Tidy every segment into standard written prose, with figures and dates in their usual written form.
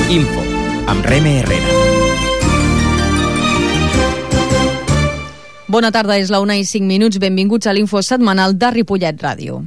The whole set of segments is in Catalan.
Info, amb Reme Herrera. Bona tarda, és la 1:05. Benvinguts a l'Info setmanal de Ripollet Ràdio.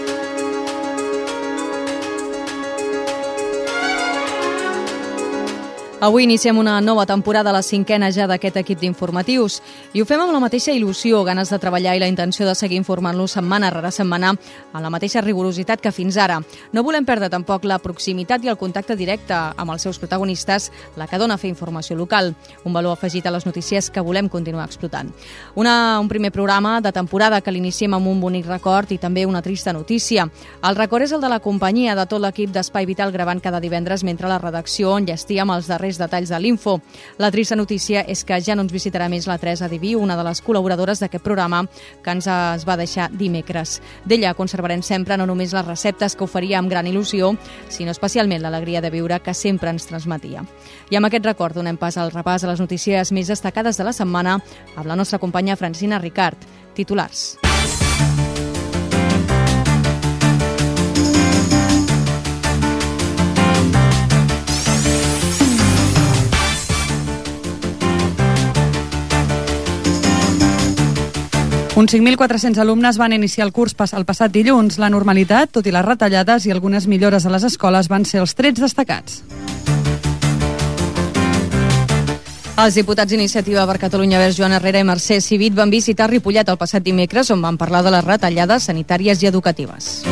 Avui iniciem una nova temporada, la 5a ja d'aquest equip d'informatius. I ho fem amb la mateixa il·lusió, ganes de treballar i la intenció de seguir informant-los setmana rere setmana amb la mateixa rigorositat que fins ara. No volem perdre tampoc la proximitat i el contacte directe amb els seus protagonistes, la que dona a fer informació local, un valor afegit a les notícies que volem continuar explotant. Un primer programa de temporada que l'iniciem amb un bonic record i també una trista notícia. El record és el de la companyia de tot l'equip d'Espai Vital gravant cada divendres mentre la redacció enllestíem els darrers detalls de l'Info. La trista notícia és que ja no ens visitarà més la Teresa Diví, una de les col·laboradores d'aquest programa que ens va deixar dimecres. D'ella conservarem sempre no només les receptes que oferia amb gran il·lusió, sinó especialment l'alegria de viure que sempre ens transmetia. I amb aquest record donem pas al repàs a les notícies més destacades de la setmana amb la nostra companya Francina Ricard. Titulars. Uns 5.400 alumnes van iniciar el curs el passat dilluns. La normalitat, tot i les retallades i algunes millores a les escoles, van ser els trets destacats. Els diputats d'Iniciativa per Catalunya Verds Joan Herrera i Mercè Civit van visitar Ripollet el passat dimecres, on van parlar de les retallades sanitàries i educatives.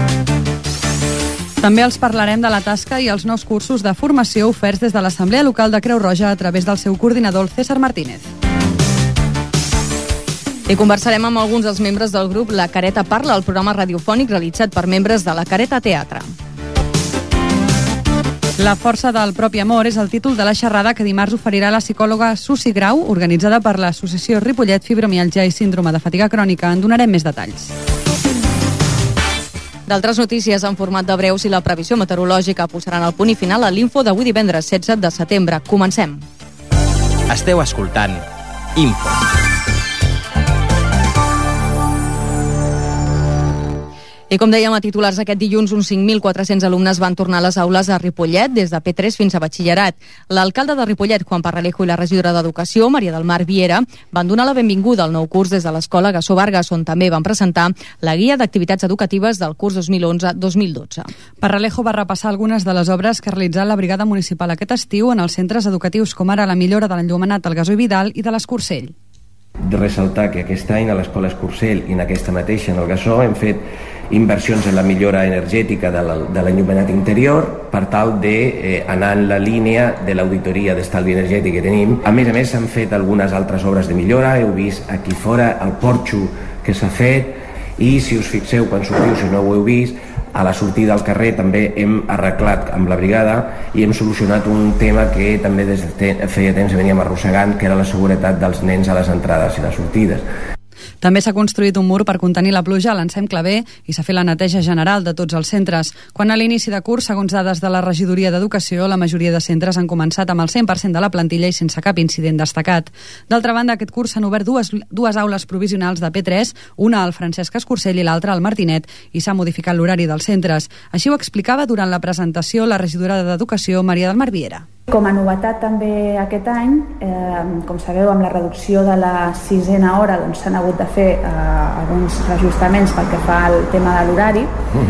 També els parlarem de la tasca i els nous cursos de formació oferts des de l'Assemblea Local de Creu Roja a través del seu coordinador, César Martínez. I conversarem amb alguns dels membres del grup La Careta Parla, el programa radiofònic realitzat per membres de La Careta Teatre. La força del propi amor és el títol de la xerrada que dimarts oferirà la psicòloga Susi Grau, organitzada per l'Associació Ripollet Fibromialgia i Síndrome de Fatiga Crònica. En donarem més detalls. D'altres notícies en format de breus i la previsió meteorològica posaran el punt i final a l'Info d'avui divendres 16 de setembre. Comencem. Esteu escoltant Info. I com dèiem a titulars, aquest dilluns uns 5.400 alumnes van tornar a les aules a Ripollet des de P3 fins a batxillerat. L'alcalde de Ripollet, Juan Parralejo, i la regidora d'Educació, Maria del Mar Viera, van donar la benvinguda al nou curs des de l'Escola Gassó Vargas, on també van presentar la guia d'activitats educatives del curs 2011-2012. Parralejo va repassar algunes de les obres que ha realitzat la brigada municipal aquest estiu en els centres educatius, com ara la millora de l'enllumenat al Gasó i Vidal i de l'Escursell. De ressaltar que aquest any a l'Escola Escursell i en aquesta mateixa en el Gasó hem fet inversions en la millora energètica de l'enllumenat interior per tal d'anar en la línia de l'auditoria d'estalvi energètic que tenim. A més, s'han fet algunes altres obres de millora. Heu vist aquí fora el porxo que s'ha fet i, si us fixeu, quan sortiu, si no ho heu vist, a la sortida al carrer també hem arreglat amb la brigada i hem solucionat un tema que també des de feia temps veníem arrossegant, que era la seguretat dels nens a les entrades i les sortides. També s'ha construït un mur per contenir la pluja a l'Ensem Clavé i s'ha fet la neteja general de tots els centres. Quan a l'inici de curs, segons dades de la Regidoria d'Educació, la majoria de centres han començat amb el 100% de la plantilla i sense cap incident destacat. D'altra banda, aquest curs s'han obert dues aules provisionals de P3, una al Francesc Escursell i l'altra al Martinet, i s'ha modificat l'horari dels centres. Així ho explicava durant la presentació la regidora d'Educació, Maria del Mar Viera. Com a novetat també aquest any, com sabeu, amb la reducció de la 6a hora s'han hagut de fer alguns reajustaments pel que fa al tema de l'horari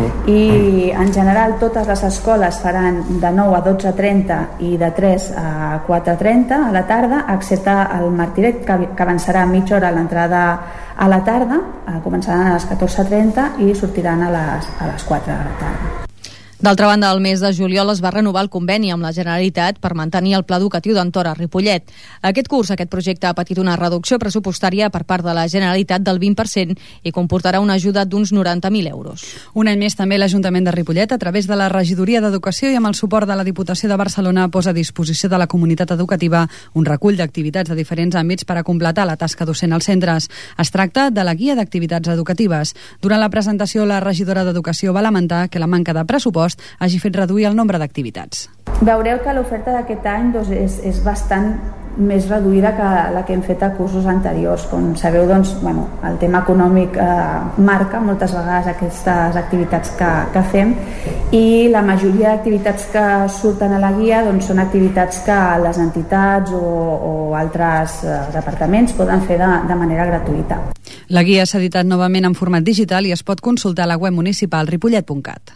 i en general totes les escoles faran de 9 a 12:30 i de 3 a 4:30 a la tarda, excepte el Martinet, que avançarà mitja hora a l'entrada a la tarda, començaran a les 14:30 i sortiran a les 4 de la tarda. D'altra banda, el mes de juliol es va renovar el conveni amb la Generalitat per mantenir el pla educatiu d'entorn a Ripollet. Aquest curs, aquest projecte ha patit una reducció pressupostària per part de la Generalitat del 20% i comportarà una ajuda d'uns 90.000 euros. Un any més també l'Ajuntament de Ripollet, a través de la Regidoria d'Educació i amb el suport de la Diputació de Barcelona, posa a disposició de la comunitat educativa un recull d'activitats de diferents àmbits per a completar la tasca docent als centres. Es tracta de la guia d'activitats educatives. Durant la presentació, la regidora d'Educació va lamentar que la manca de pressupost hagi fet reduir el nombre d'activitats. Veureu que l'oferta d'aquest any és bastant més reduïda que la que hem fet a cursos anteriors. Com sabeu, doncs, el tema econòmic marca moltes vegades aquestes activitats que fem, i la majoria d'activitats que surten a la guia doncs, són activitats que les entitats o altres departaments poden fer de manera gratuïta. La guia s'ha editat novament en format digital i es pot consultar a la web municipal ripollet.cat.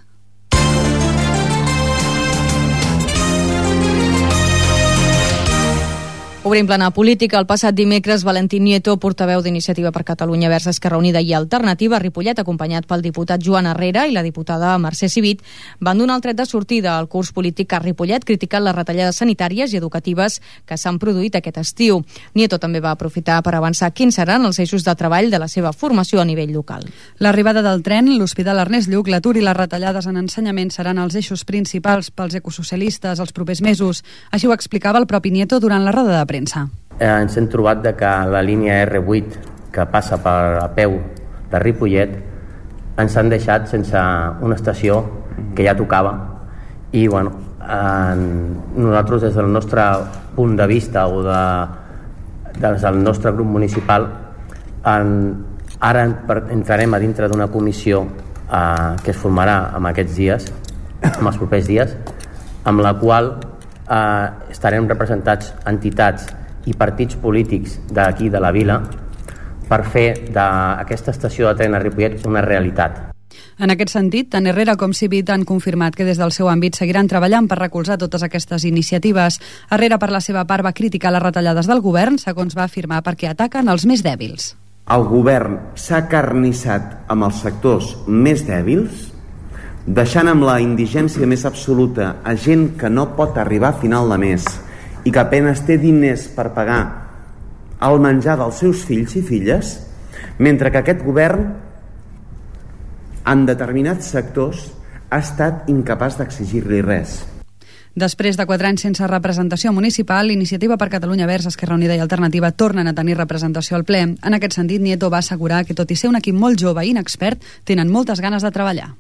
Obrim plana política. El passat dimecres, Valentín Nieto, portaveu d'Iniciativa per Catalunya Verds Esquerra Unida i Alternativa, a Ripollet, acompanyat pel diputat Joan Herrera i la diputada Mercè Civit, van donar el tret de sortida al curs polític a Ripollet, criticant les retallades sanitàries i educatives que s'han produït aquest estiu. Nieto també va aprofitar per avançar quins seran els eixos de treball de la seva formació a nivell local. L'arribada del tren, l'Hospital Ernest Lluch, l'atur i les retallades en ensenyament seran els eixos principals pels ecosocialistes els propers mesos. Així ho explicava el propi Nieto durant la roda de premsa. Ens hem trobat que la línia R8 que passa a peu de Ripollet ens han deixat sense una estació que ja tocava, i nosaltres des del nostre punt de vista o des del nostre grup municipal ara entrarem a dintre d'una comissió que es formarà en aquests dies, en els propers dies, amb la qual estarem representats entitats i partits polítics d'aquí de la vila per fer d'aquesta estació de tren a Ripollet una realitat. En aquest sentit, tant Herrera com Civit han confirmat que des del seu àmbit seguiran treballant per recolzar totes aquestes iniciatives. Herrera, per la seva part, va criticar les retallades del govern, segons va afirmar, perquè ataquen els més dèbils. El govern s'ha carnissat amb els sectors més dèbils, deixant amb la indigència més absoluta a gent que no pot arribar a final de mes i que apenas té diners per pagar el menjar dels seus fills i filles, mentre que aquest govern en determinats sectors ha estat incapaç d'exigir-li res. Després de 4 anys sense representació municipal, Iniciativa per Catalunya Verds, Esquerra Unida i Alternativa tornen a tenir representació al ple. En aquest sentit, Nieto va assegurar que, tot i ser un equip molt jove i inexpert, tenen moltes ganes de treballar.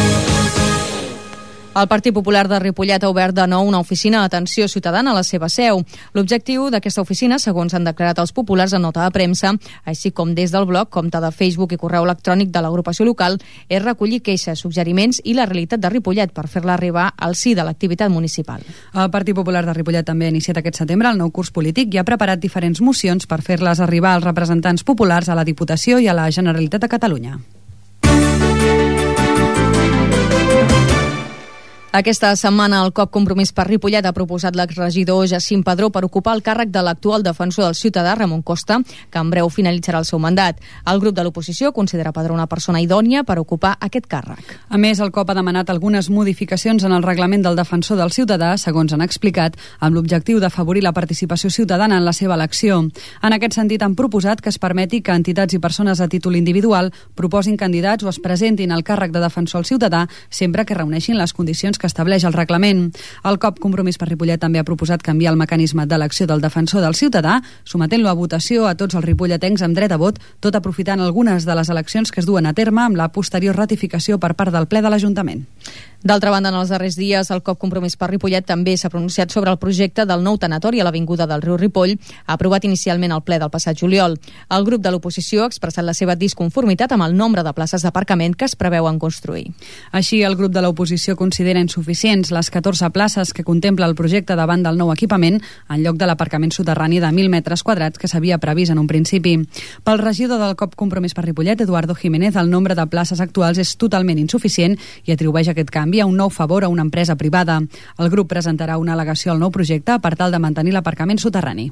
El Partit Popular de Ripollet ha obert de nou una oficina d'atenció ciutadana a la seva seu. L'objectiu d'aquesta oficina, segons han declarat els populars en nota de premsa, així com des del blog, compte de Facebook i correu electrònic de l'agrupació local, és recollir queixes, suggeriments i la realitat de Ripollet per fer-la arribar al si de l'activitat municipal. El Partit Popular de Ripollet també ha iniciat aquest setembre el nou curs polític i ha preparat diferents mocions per fer-les arribar als representants populars a la Diputació i a la Generalitat de Catalunya. Aquesta setmana el COP Compromís per Ripollet ha proposat l'exregidor Jacint Padró per ocupar el càrrec de l'actual defensor del ciutadà, Ramon Costa, que en breu finalitzarà el seu mandat. El grup de l'oposició considera Padró una persona idònia per ocupar aquest càrrec. A més, el COP ha demanat algunes modificacions en el reglament del defensor del ciutadà, segons han explicat, amb l'objectiu d'afavorir la participació ciutadana en la seva elecció. En aquest sentit, han proposat que es permeti que entitats i persones a títol individual proposin candidats o es presentin al càrrec de defensor al ciutadà sempre que reuneixin les condicions que estableix el reglament. El COP Compromís per Ripollet també ha proposat canviar el mecanisme d'elecció del defensor del ciutadà, sometent-lo a votació a tots els ripolletencs amb dret a vot, tot aprofitant algunes de les eleccions que es duen a terme amb la posterior ratificació per part del ple de l'Ajuntament. D'altra banda, en els darrers dies, el COP Compromís per Ripollet també s'ha pronunciat sobre el projecte del nou tanatori a l'Avinguda del Riu Ripoll, aprovat inicialment al ple del passat juliol. El grup de l'oposició ha expressat la seva disconformitat amb el nombre de places d'aparcament que es preveuen construir. Així, el grup de l'oposició considera insuficients les 14 places que contempla el projecte davant del nou equipament, en lloc de l'aparcament soterrani de 1.000 metres quadrats que s'havia previst en un principi. Pel regidor del COP Compromís per Ripollet, Eduardo Jiménez, el nombre de places actuals és totalment insuficient i atribueix aquest canvi a un nou favor a una empresa privada. El grup presentarà una al·legació al nou projecte per tal de mantenir l'aparcament soterrani.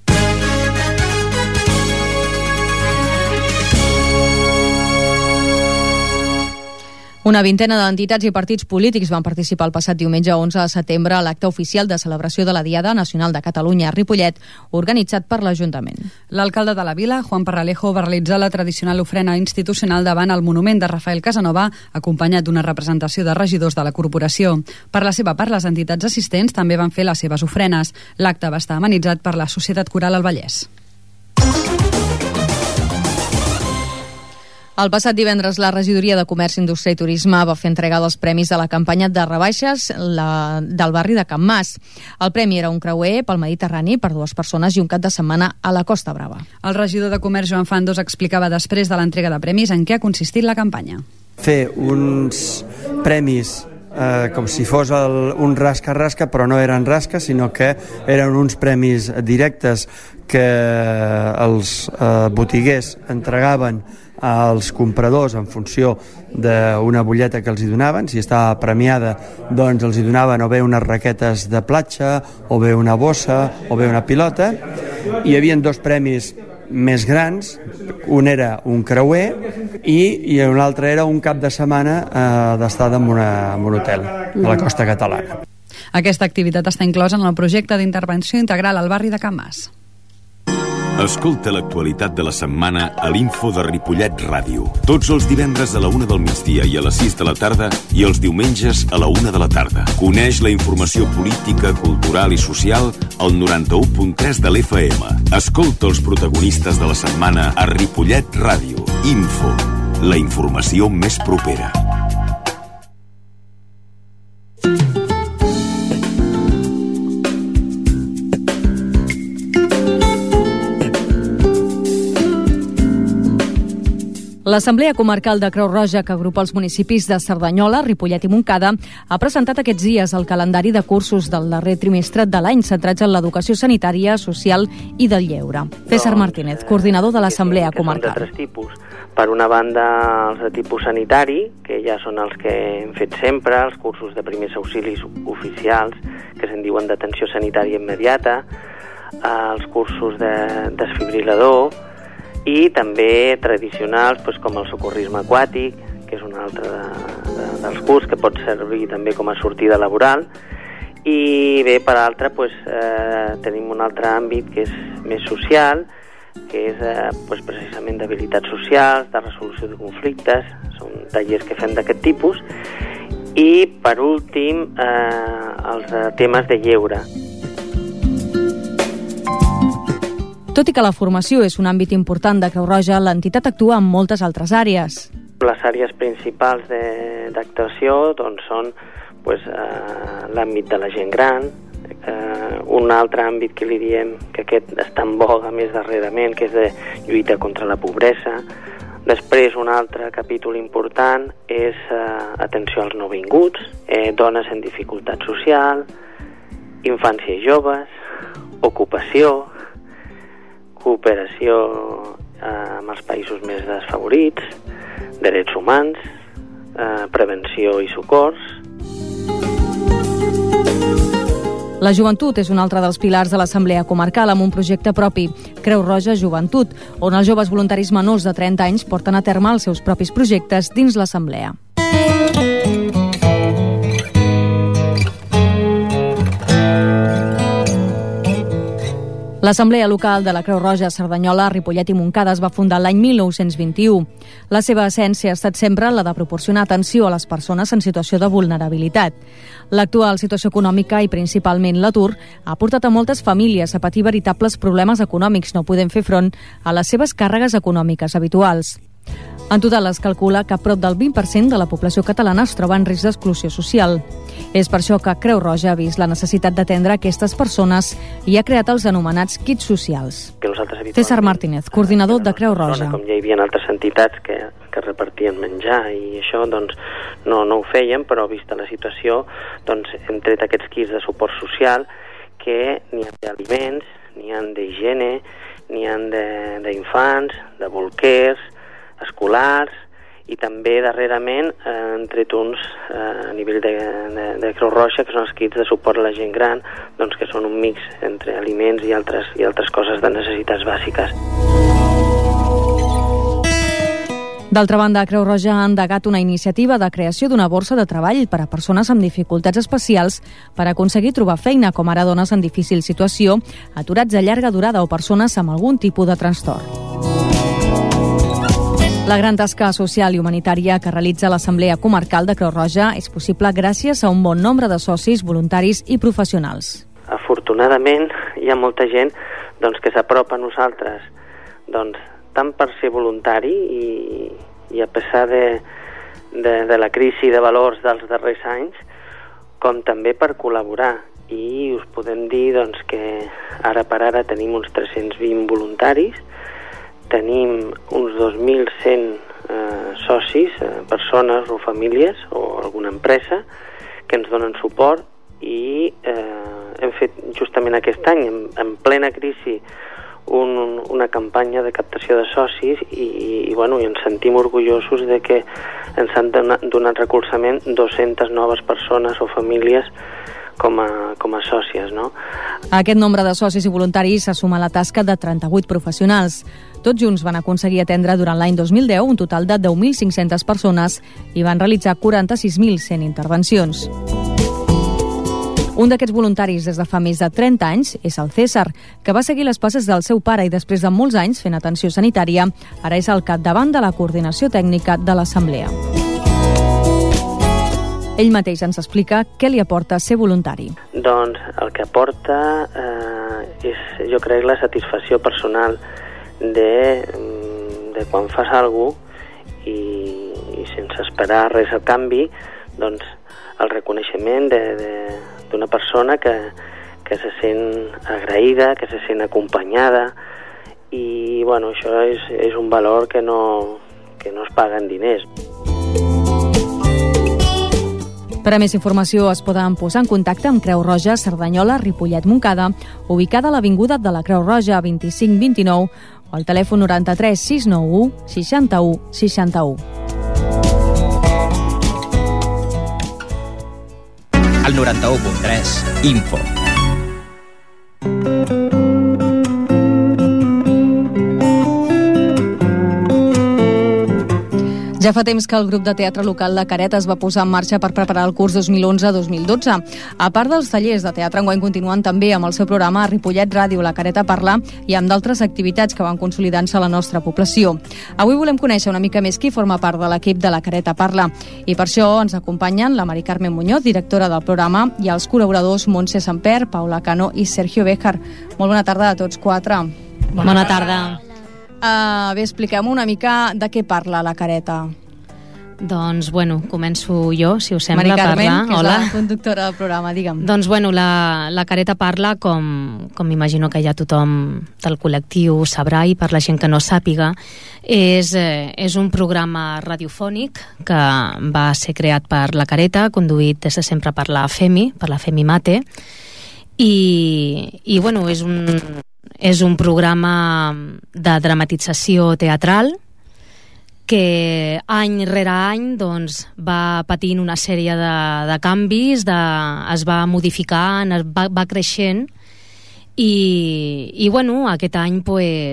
Una vintena d'entitats i partits polítics van participar el passat diumenge 11 de setembre a l'acte oficial de celebració de la Diada Nacional de Catalunya a Ripollet, organitzat per l'Ajuntament. L'alcalde de la vila, Juan Parralejo, va realitzar la tradicional ofrena institucional davant el monument de Rafael Casanova, acompanyat d'una representació de regidors de la corporació. Per la seva part, les entitats assistents també van fer les seves ofrenes. L'acte va estar amenitzat per la Societat Coral al Vallès. El passat divendres la Regidoria de Comerç, Indústria i Turisme va fer entrega dels premis de la campanya de rebaixes del barri de Can Mas. El premi era un creuer pel Mediterrani per 2 persones i un cap de setmana a la Costa Brava. El regidor de Comerç, Joan Fandos, explicava després de l'entrega de premis en què ha consistit la campanya. Fer uns premis com si fos un rasca-rasca, però no eren rasca, sinó que eren uns premis directes que els botiguers entregaven als compradors en funció d'una butlleta que els hi donaven. Si estava premiada, doncs els hi donaven o bé unes raquetes de platja, o bé una bossa, o bé una pilota. Hi havia 2 premis més grans, un era un creuer i un altre era un cap de setmana d'estada en un hotel a la costa catalana. Aquesta activitat està inclosa en el projecte d'intervenció integral al barri de Can Mas. Escolta l'actualitat de la setmana a l'Info de Ripollet Ràdio. Tots els divendres a la 1 del migdia i a les 6 de la tarda i els diumenges a la 1 de la tarda. Coneix la informació política, cultural i social al 91.3 de l'FM. Escolta els protagonistes de la setmana a Ripollet Ràdio. Info, la informació més propera. L'Assemblea Comarcal de Creu Roja, que agrupa els municipis de Cerdanyola, Ripollet i Montcada, ha presentat aquests dies el calendari de cursos del darrer trimestre de l'any centrats en l'educació sanitària, social i del lleure. César Martínez, coordinador de l'Assemblea Comarcal. Són de 3 tipus. Per una banda, els de tipus sanitari, que ja són els que hem fet sempre, els cursos de primers auxilis oficials, que se'n diuen d'atenció sanitària immediata, els cursos de desfibrilador, i també tradicionals com el socorrisme aquàtic, que és un altre dels curs que pot servir també com a sortida laboral. I bé, per altra tenim un altre àmbit que és més social, que és precisament d'habilitats socials, de resolució de conflictes, són tallers que fem d'aquest tipus. I per últim els temes de lleure. Tot i que la formació és un àmbit important de Creu Roja, l'entitat actua en moltes altres àrees. Les àrees principals d'actuació són l'àmbit de la gent gran, un altre àmbit que li diem que aquest està en boga més darrerament, que és de lluita contra la pobresa. Després, un altre capítol important és atenció als nouvinguts, dones en dificultat social, infància i joves, ocupació, cooperació amb els països més desfavorits, drets humans, prevenció i socors. La joventut és un altre dels pilars de l'Assemblea Comarcal amb un projecte propi, Creu Roja Joventut, on els joves voluntaris menors de 30 anys porten a terme els seus propis projectes dins l'Assemblea. L'Assemblea Local de la Creu Roja Cerdanyola, Ripollet i Montcada es va fundar l'any 1921. La seva essència ha estat sempre la de proporcionar atenció a les persones en situació de vulnerabilitat. L'actual situació econòmica i principalment l'atur ha portat a moltes famílies a patir veritables problemes econòmics, no podent fer front a les seves càrregues econòmiques habituals. En total es calcula que prop del 20% de la població catalana es troba en risc d'exclusió social. És per això que Creu Roja ha vist la necessitat d'atendre aquestes persones i ha creat els anomenats kits socials. César Martínez, coordinador de Creu Roja. Com ja hi havia altres entitats que repartien menjar i això no ho feien, però vista la situació hem tret aquests kits de suport social que n'hi ha d'aliments, n'hi ha d'higiene, n'hi ha d'infants, de bolquers, escolars, i també darrerament han tret uns a nivell de Creu Roja, que són els kits de suport a la gent gran, que són un mix entre aliments i altres coses de necessitats bàsiques. D'altra banda, Creu Roja ha endegat una iniciativa de creació d'una borsa de treball per a persones amb dificultats especials per aconseguir trobar feina, com ara dones en difícil situació, aturats de llarga durada o persones amb algun tipus de trastorn. La gran tasca social i humanitària que realitza l'Assemblea Comarcal de Creu Roja és possible gràcies a un bon nombre de socis, voluntaris i professionals. Afortunadament, hi ha molta gent que s'apropa a nosaltres tant per ser voluntari i a pesar de la crisi de valors dels darrers anys, com també per col·laborar. I us podem dir doncs, que ara per ara tenim uns 320 voluntaris, tenim uns 2.100 socis, persones o famílies o alguna empresa que ens donen suport i hem fet justament aquest any, en plena crisi, una campanya de captació de socis i ens sentim orgullosos de que ens han donat recolzament 200 noves persones o famílies com a sòcies, no? Aquest nombre de socis i voluntaris se suma a la tasca de 38 professionals. Tots junts van aconseguir atendre durant l'any 2010 un total de 10.500 persones i van realitzar 46.100 intervencions. Un d'aquests voluntaris des de fa més de 30 anys és el César, que va seguir les passes del seu pare i després de molts anys fent atenció sanitària, ara és al capdavant de la coordinació tècnica de l'Assemblea. Ell mateix ens explica què li aporta ser voluntari. Doncs el que aporta és, jo crec, la satisfacció personal de quan fas alguna cosa i sense esperar res a canvi, doncs el reconeixement d'una persona que se sent agraïda, que se sent acompanyada i això és un valor que no es paga en diners. Per a més informació es poden posar en contacte amb Creu Roja Cerdanyola Ripollet Montcada, ubicada a l'avinguda de la Creu Roja 2529 o al telèfon 93 691 61 61. Al 91.3 Info. Ja fa temps que el grup de teatre local La Careta es va posar en marxa per preparar el curs 2011-2012. A part dels tallers de teatre, enguany continuen també amb el seu programa a Ripollet Ràdio, La Careta Parla, i amb d'altres activitats que van consolidant-se a la nostra població. Avui volem conèixer una mica més qui forma part de l'equip de La Careta Parla, i per això ens acompanyen la Mari Carmen Muñoz, directora del programa, i els col·laboradors Montse Samper, Paula Cano i Sergio Béjar. Molt bona tarda a tots quatre. Bona tarda. Bé, expliquem una mica de què parla La Careta. Doncs, començo jo, si us sembla, Mari Carmen, parlar. que és la conductora del programa, digue'm. Doncs, la Careta Parla, com m'imagino que ja tothom del col·lectiu sabrà, i per la gent que no sàpiga, és un programa radiofònic que va ser creat per La Careta, conduït des de sempre per la FEMI Mate, i és un programa de dramatització teatral que any rere any va patint una sèrie de canvis, es va modificant, va creixent i aquest any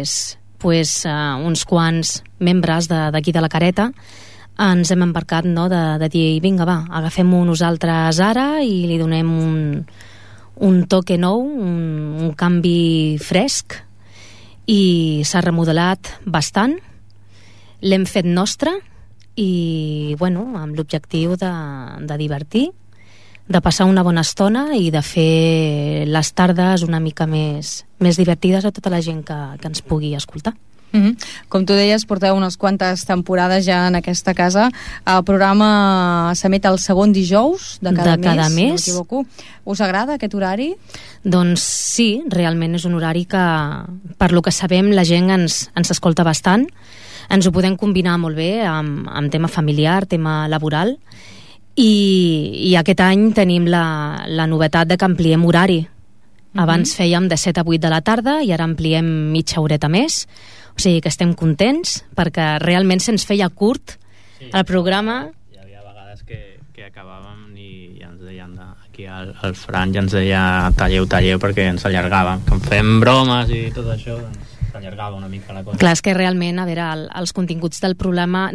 uns quants membres d'aquí de La Careta ens hem embarcat de dir, vinga, va, agafem-ho nosaltres ara i li donem un toque nou, un canvi fresc, i s'ha remodelat bastant. L'hem fet nostre i, amb l'objectiu de divertir, de passar una bona estona i de fer les tardes una mica més divertides a tota la gent que ens pugui escoltar. Com tu deies, porteu unes quantes temporades ja en aquesta casa. El programa s'emet el segon dijous de cada mes, si no m'equivoco. Us agrada aquest horari? Doncs sí, realment és un horari que, per lo que sabem, la gent ens escolta bastant. Ens ho podem combinar molt bé amb tema familiar, tema laboral, i aquest any tenim la novetat de que ampliem horari. Abans fèiem de 7 a 8 de la tarda i ara ampliem mitja horeta més. O sigui que estem contents perquè realment se'ns feia curt el programa. Hi havia vegades que acabàvem i ja ens deien aquí al Fran ja ens deia talleu perquè ens allargàvem. Que fem bromes i tot això, doncs s'allargava una mica la cosa. Clar, és que realment, a veure, els continguts del programa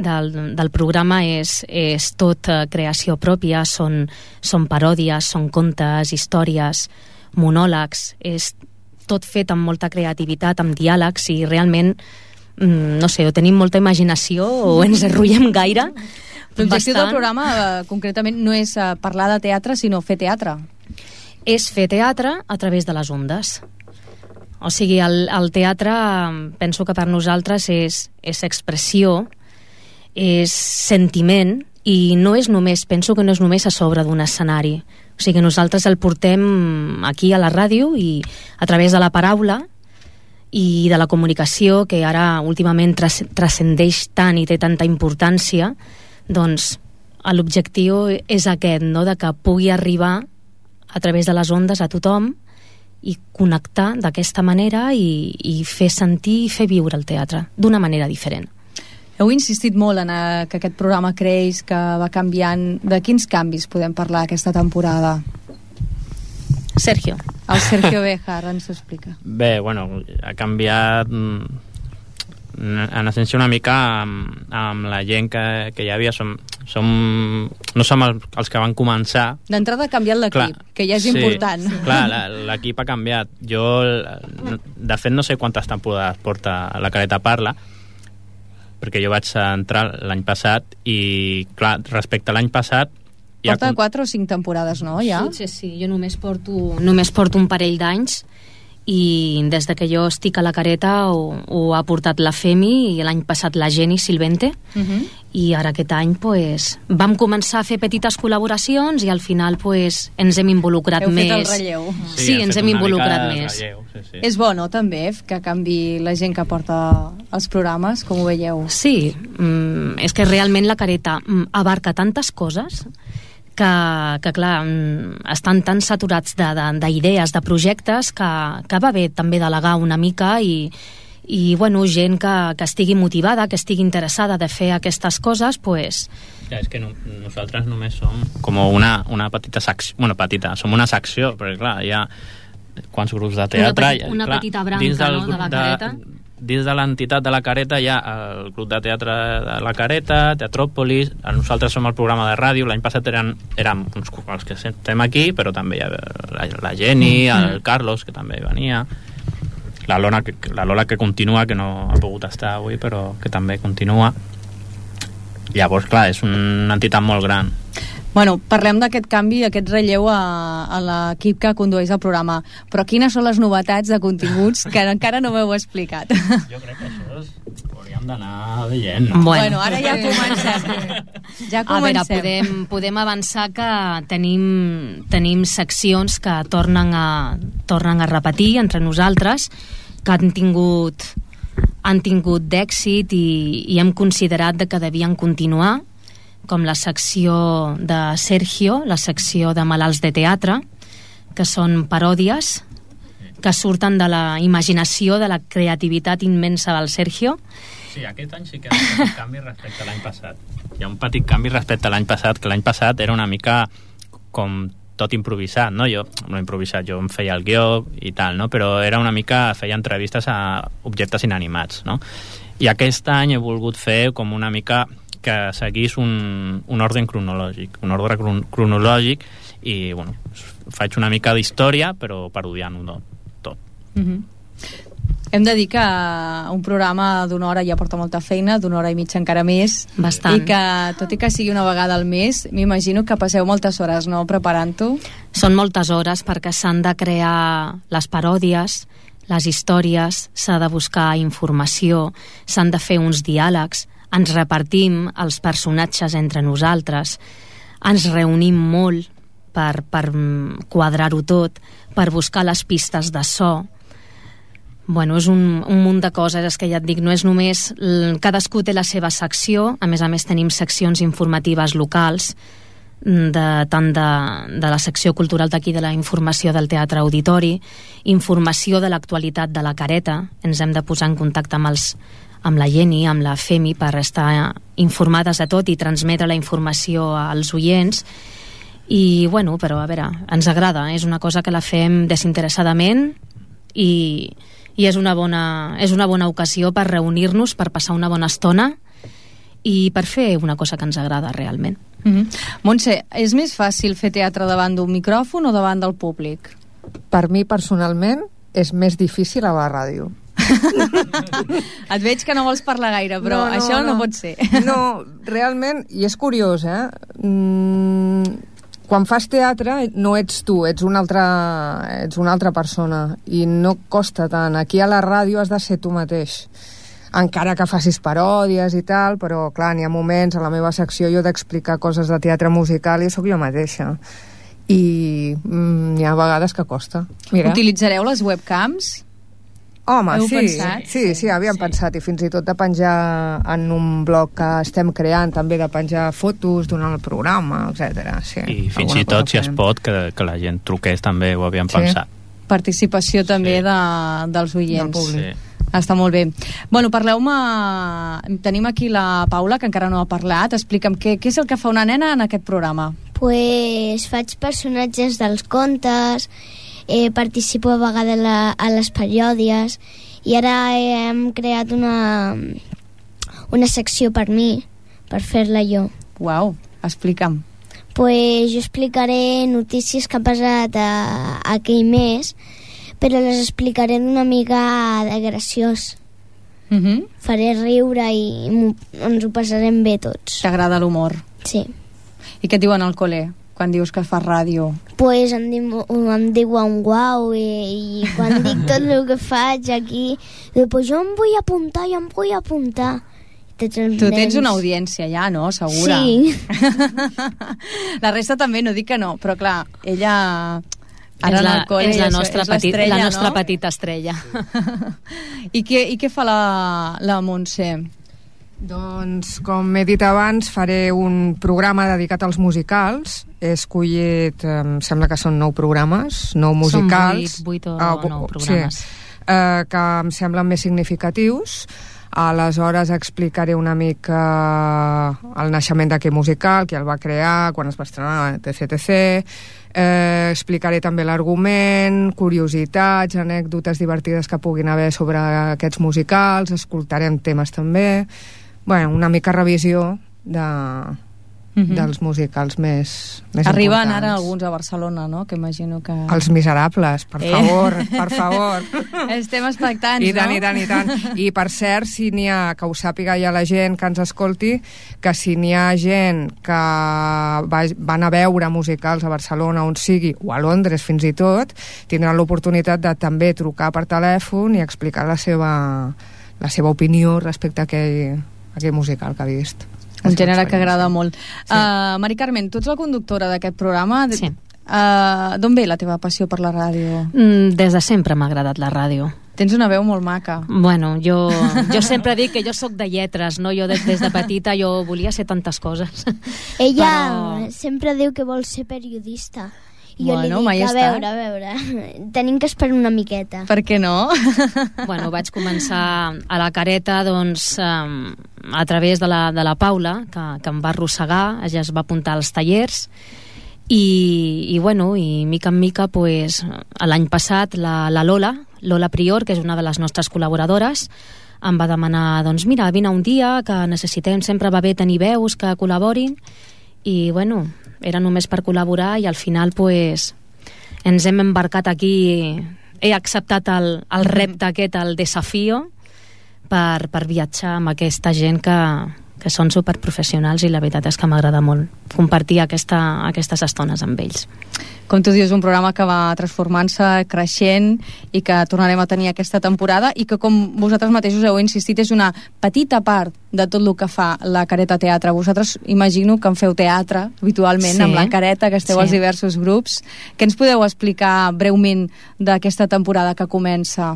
és tot creació pròpia, són paròdies, són contes, històries, monòlegs, és tot fet amb molta creativitat, amb diàlegs, i realment, no sé, o tenim molta imaginació o ens enrotllem gaire. L'objectiu del programa, concretament, no és parlar de teatre, sinó fer teatre. És fer teatre a través de les ondes. O sigui, el teatre, penso que per nosaltres és expressió, és sentiment, i no és només, penso que no és només a sobre d'un escenari. O sigui, nosaltres el portem aquí a la ràdio i a través de la paraula i de la comunicació, que ara últimament transcendeix tant i té tanta importància, doncs l'objectiu és aquest, no?, de que pugui arribar a través de les ondes a tothom i connectar d'aquesta manera i fer sentir i fer viure el teatre d'una manera diferent. Heu insistit molt en que aquest programa creix, que va canviant. De quins canvis podem parlar aquesta temporada? Sergio. El Sergio Béjar ens ho explica. Bé, bueno, ha canviat en essència una mica amb la gent que hi havia. No som els que van començar. D'entrada ha canviat l'equip, que ja és important. Clar, l'equip ha canviat. Jo, de fet, no sé quantes temporades porta La Careta Parla, perquè jo vaig entrar l'any passat i, clar, respecte a l'any passat... Porta 4 o 5 temporades, no, ja? Sí, jo només porto un parell d'anys i des de que jo estic a La Careta ho ha portat la Femi i l'any passat la Jenny Silvente, i ara aquest any vam començar a fer petites col·laboracions i al final ens hem involucrat més. Heu fet el relleu. Sí, ens hem involucrat més. Sí. És bo, no, també, que canvi la gent que porta els programes, com ho veieu? Sí, és que realment La Careta abarca tantes coses que clar, estan tan saturats d'idees, de projectes, que va bé també delegar una mica i bueno, gent que estigui motivada, que estigui interessada de fer aquestes coses, És que nosaltres només som com una petita secció, som una secció, perquè clar, hi ha quants grups de teatre... Una petita branca, no?, de La Careta. Dins de l'entitat de La Careta hi ha el Club de Teatre de La Careta, Teatròpolis, nosaltres som el programa de ràdio, l'any passat érem els que estem aquí, però també hi ha la Jenny, el Carlos, que també venia, la Lola que continua, que no ha pogut estar avui, però que també continua. Llavors, clar, és una entitat molt gran. Bueno, parlem d'aquest canvi, d'aquest relleu a l'equip que condueix el programa. Però quines són les novetats de continguts que encara no m'heu explicat? Jo crec que això hauríem d'anar veient. Bueno, ara ja comencem. A veure, podem avançar que tenim seccions que tornen a repetir entre nosaltres, que han tingut d'èxit i hem considerat que devien continuar, com la secció de Sergio, la secció de Malalts de Teatre, que són paròdies que surten de la imaginació, de la creativitat immensa del Sergio. Sí, aquest any sí que hi ha un petit canvi respecte a l'any passat. Hi ha un petit canvi respecte a l'any passat, que l'any passat era una mica com tot improvisat, no? Jo em feia el guió i tal, no? Però era una mica, feia entrevistes a objectes inanimats, no? I aquest any he volgut fer com una mica que seguís un ordre cronològic, i, bueno, faig una mica d'història, però parodiant-ho tot. Hem de dir que un programa d'una hora ja porta molta feina, d'una hora i mitja encara més. Bastant. I que, tot i que sigui una vegada al mes, m'imagino que passeu moltes hores, no?, preparant-ho. Són moltes hores perquè s'han de crear les paròdies, les històries, s'ha de buscar informació, s'han de fer uns diàlegs, ens repartim els personatges entre nosaltres, ens reunim molt per quadrar-ho tot, per buscar les pistes de so. Bueno, és un munt de coses, és que ja et dic, no és només... Cadascú té la seva secció, a més tenim seccions informatives locals, tant de la secció cultural d'aquí, de la informació del Teatre Auditori, informació de l'actualitat de La Careta, ens hem de posar en contacte amb la Jenny, amb la Femi, per estar informades de tot i transmetre la informació als oients. I, bueno, però a veure, ens agrada, és una cosa que la fem desinteressadament i és una bona ocasió per reunir-nos, per passar una bona estona i per fer una cosa que ens agrada realment. Montse, és més fàcil fer teatre davant d'un micròfon o davant del públic? Per mi, personalment, és més difícil a la ràdio. Et veig que no vols parlar gaire, però això no pot ser. No, realment, i és curiós, quan fas teatre no ets tu, ets una altra persona i no costa tant. Aquí a la ràdio has de ser tu mateix. encara que facis paròdies i tal, però clar, n'hi ha moments a la meva secció jo d'explicar coses de teatre musical i sóc jo mateixa i n'hi ha vegades que costa. Mira. Utilitzareu les webcams? Home, sí, havíem pensat, i fins i tot de penjar en un blog que estem creant, també de penjar fotos durant el programa, etc. Sí, i fins i tot, si es pot, que la gent truqués també, ho havíem pensat. Participació també dels oients. Sí. Està molt bé. Bueno, parleu-me... Tenim aquí la Paula, que encara no ha parlat. Explica'm què és el que fa una nena en aquest programa. Pues faig personatges dels contes, participo a vegades a les paròdies i ara hem creat una secció per mi, per fer-la jo. Uau, explica'm. Pues jo explicaré notícies que ha passat aquell mes, però les explicaré d'una mica de graciós. Faré riure i ens ho passarem bé tots. T'agrada l'humor? Sí. I què et diuen al col·le quan dius que fas ràdio? Pues em diuen guau i quan dic tot el que faig aquí, pues jo em vull apuntar. Tu tens una audiència ja, no? Segura. Sí. La resta també, no dic que no, però clar, ella... Ara és la nostra petita estrella. I què fa la Montse? Doncs, com he dit abans, faré un programa dedicat als musicals. He escollit, em sembla que són 9 programes, 9 musicals. Són 8 o 9 programes. Sí, que em semblen més significatius. Aleshores explicaré una mica el naixement d'aquest musical, qui el va crear, quan es va estrenar, etc. Explicaré també l'argument, curiositats, anècdotes divertides que puguin haver sobre aquests musicals, escoltarem temes també, bueno, una mica revisió dels musicals més Arriben importants. ara alguns a Barcelona, no? Que imagino que... Els Miserables, per favor, per favor. Estem expectants, I tant, no? I tant, i tant. I per cert, si n'hi ha, que ho sàpiga ja la gent que ens escolti, que si n'hi ha gent que van a veure musicals a Barcelona, on sigui, o a Londres fins i tot, tindran l'oportunitat de també trucar per telèfon i explicar la seva opinió respecte a aquell musical que ha vist. Un gènere que agrada molt. Sí. Mari Carmen, tu ets la conductora d'aquest programa. Sí. D'on ve la teva passió per la ràdio? Des de sempre m'ha agradat la ràdio. Tens una veu molt maca. Bueno, jo sempre dic que jo sóc de lletres, no? Jo des de petita jo volia ser tantes coses. Ella sempre diu que vol ser periodista. I jo li dic, a veure, tenim que esperar una miqueta. Per què no? Bueno, vaig començar a la careta, doncs, a través de la Paula, que em va arrossegar, ella es va apuntar als tallers, i bueno, i mica en mica, pues, l'any passat, la Lola Prior, que és una de les nostres col·laboradores, em va demanar, doncs, mira, vine un dia, que necessitem, sempre va bé tenir veus que col·laborin, i bueno, era només per col·laborar i al final pues, ens hem embarcat aquí, he acceptat el repte aquest, el desafío per viatjar amb aquesta gent que són superprofessionals i la veritat és que m'agrada molt compartir aquestes estones amb ells. Com tu dius, un programa que va transformant-se, creixent i que tornarem a tenir aquesta temporada i que, com vosaltres mateixos heu insistit, és una petita part de tot el que fa la Careta Teatre. Vosaltres imagino que en feu teatre habitualment, amb la Careta, que esteu als diversos grups. Què ens podeu explicar breument d'aquesta temporada que comença?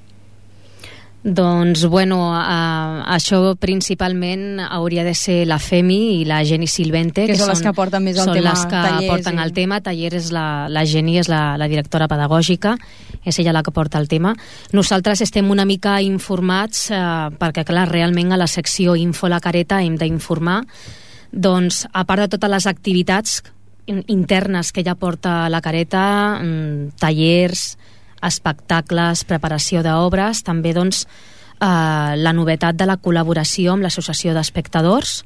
Doncs, bueno, això principalment hauria de ser la Femi i la Geni Silvente, que són les que porten més el tema, són les que porten el tema. Taller és la Geni, és la directora pedagògica, és ella la que porta el tema. Nosaltres estem una mica informats, perquè clar, realment a la secció Info la Careta hem d'informar, doncs, a part de totes les activitats internes que ja porta la Careta, tallers, espectacles, preparació d'obres, també doncs la novetat de la col·laboració amb l'Associació d'Espectadors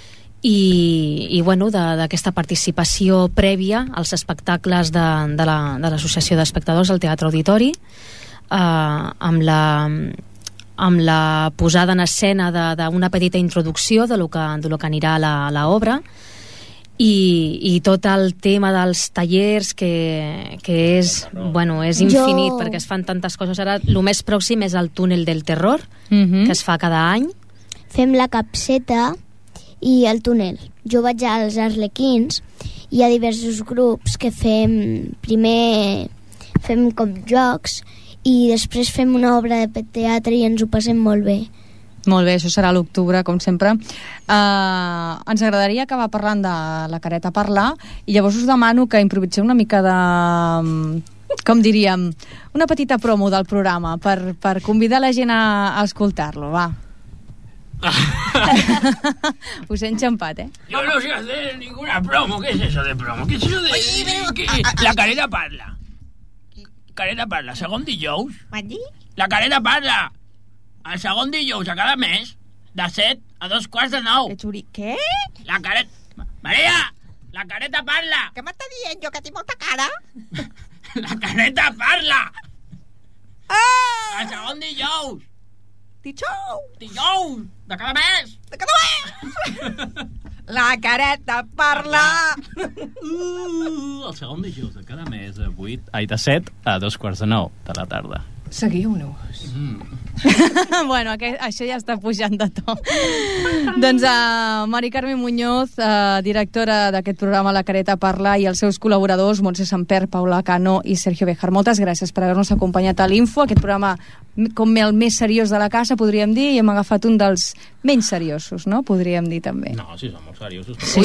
i bueno, d'aquesta participació prèvia als espectacles de l'Associació d'Espectadors al Teatre Auditori, amb la posada en escena d'una petita introducció de lo que anirà l'obra, i tot el tema dels tallers que és, bueno, és infinit, perquè es fan tantes coses. Ara el més pròxim és el túnel del terror, que es fa cada any. Fem la capseta i el túnel. Jo vaig als Arlequins, hi ha diversos grups que primer fem com jocs i després fem una obra de teatre i ens ho passem molt bé. Molt bé, això serà a l'octubre, com sempre. Ens agradaria acabar parlant de la Careta Parla i llavors us demano que improviseu una mica de... com diríem? Una petita promo del programa per convidar la gent a escoltar-lo, va. Us he enxampat, Yo no sé hacer ninguna promo. ¿Qué es eso de promo? ¿Qué es eso de...? La Careta Parla. Careta Parla, segon dijous. La Careta Parla. El segon dijous a cada mes, de 7 a 8:45. Què? La Careta... Maria! La Careta Parla! Què m'està dient jo, que tinc molta cara? La Careta Parla! El segon dijous! Dijous! De cada mes! La Careta Parla! El segon dijous de cada mes, de 7 a 8:45 de la tarda. Seguiu-nos. Bueno, això ja està pujant de to. Doncs Mari Carmen Muñoz, directora d'aquest programa La Careta Parla, i els seus col·laboradors Montse Samper, Paula Cano i Sergio Bejar. Moltes gràcies per haver-nos acompanyat a l'Info, aquest programa com el més seriós de la casa, podríem dir, i hem agafat un dels menys seriosos, no? Podríem dir també. No, sí, som molt seriosos. Sí.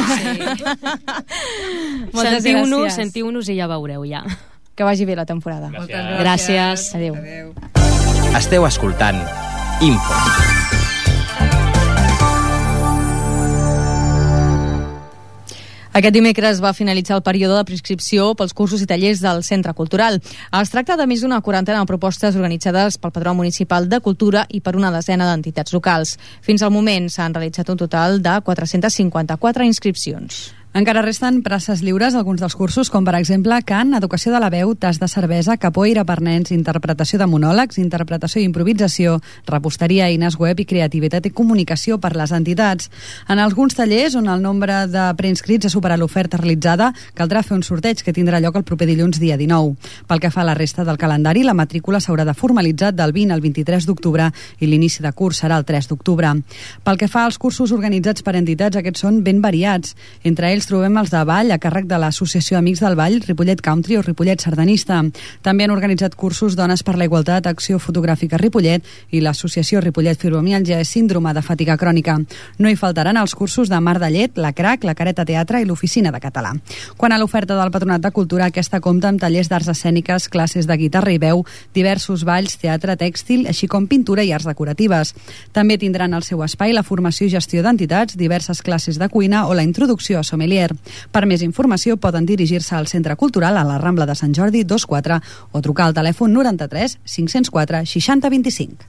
Moltes gràcies. Sentiu-nos i ja veureu, ja. Que vagi bé la temporada. Gràcies. Adéu. Esteu escoltant Info. Aquest dimecres va finalitzar el període de prescripció pels cursos i tallers del Centre Cultural. Es tracta de més d'una quarantena de propostes organitzades pel Patronat Municipal de Cultura i per una desena d'entitats locals. Fins al moment s'han realitzat un total de 454 inscripcions. Encara resten places lliures alguns dels cursos, com per exemple cant, educació de la veu, tas de cervesa, capoeira per nens, interpretació de monòlegs, interpretació i improvisació, reposteria, eines web i creativitat i comunicació per les entitats. En alguns tallers, on el nombre de preinscrits ha superat l'oferta realitzada, caldrà fer un sorteig que tindrà lloc el proper dilluns dia 19. Pel que fa a la resta del calendari, la matrícula s'haurà de formalitzar del 20 al 23 d'octubre i l'inici de curs serà el 3 d'octubre. Pel que fa als cursos organitzats per entitats, aquests són ben variats. Entre ells trobem els de ball a càrrec de l'Associació Amics del Ball, Ripollet Country o Ripollet Sardanista. També han organitzat cursos Dones per la Igualtat, Acció Fotogràfica Ripollet i l'Associació Ripollet Fibromiàlgia i Síndrome de Fatiga Crònica. No hi faltaran els cursos de Mar de Llet, la CRAC, la Careta Teatre i l'Oficina de Català. Quant a l'oferta del Patronat de Cultura, aquesta compta amb tallers d'arts escèniques, classes de guitarra i veu, diversos balls, teatre, tèxtil, així com pintura i arts decoratives. També tindran al seu espai la formació i gestió d'entitats, diverses classes de cuina o la introducció a sommelier. Per més informació poden dirigir-se al Centre Cultural a la Rambla de Sant Jordi 24 o trucar al telèfon 93 504 60 25.